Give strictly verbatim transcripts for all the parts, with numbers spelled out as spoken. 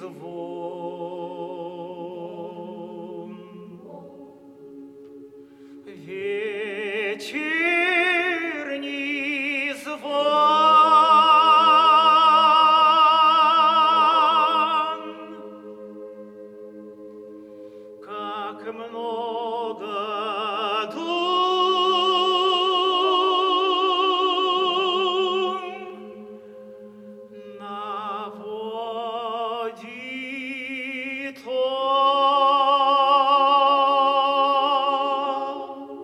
звон. Вечерний звон. Как много дум наводит он.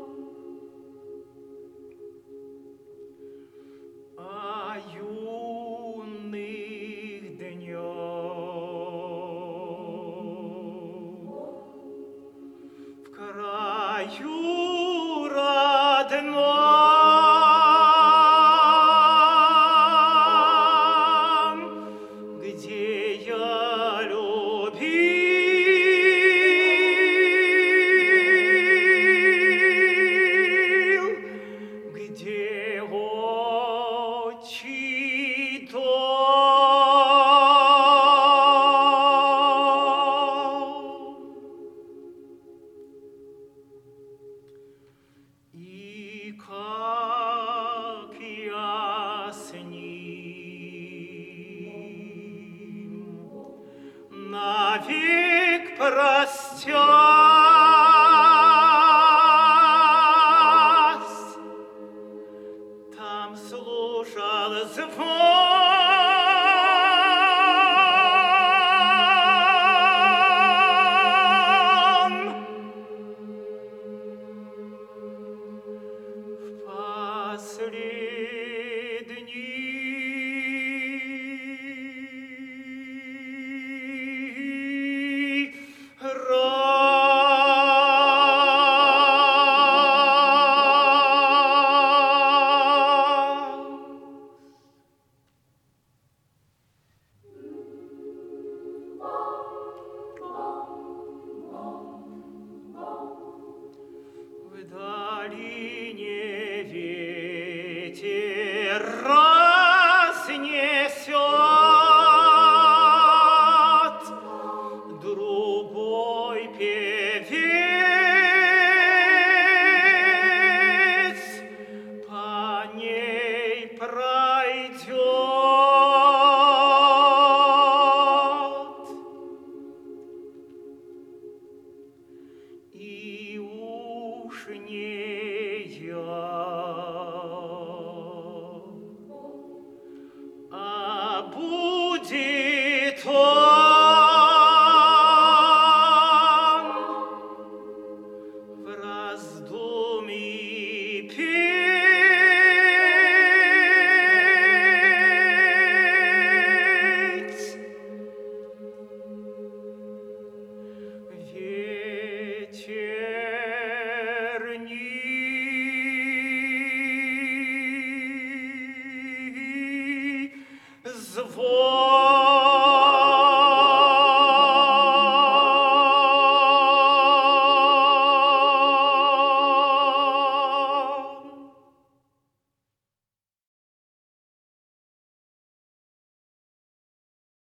О юных днём в краю родном, где я любил, где отчий дом. И как я с ним навек простёрсь, там слушал звон. В последний раз. В долине ветер разнесет, другой певец по ней пройдет. И уж не я, а будет он.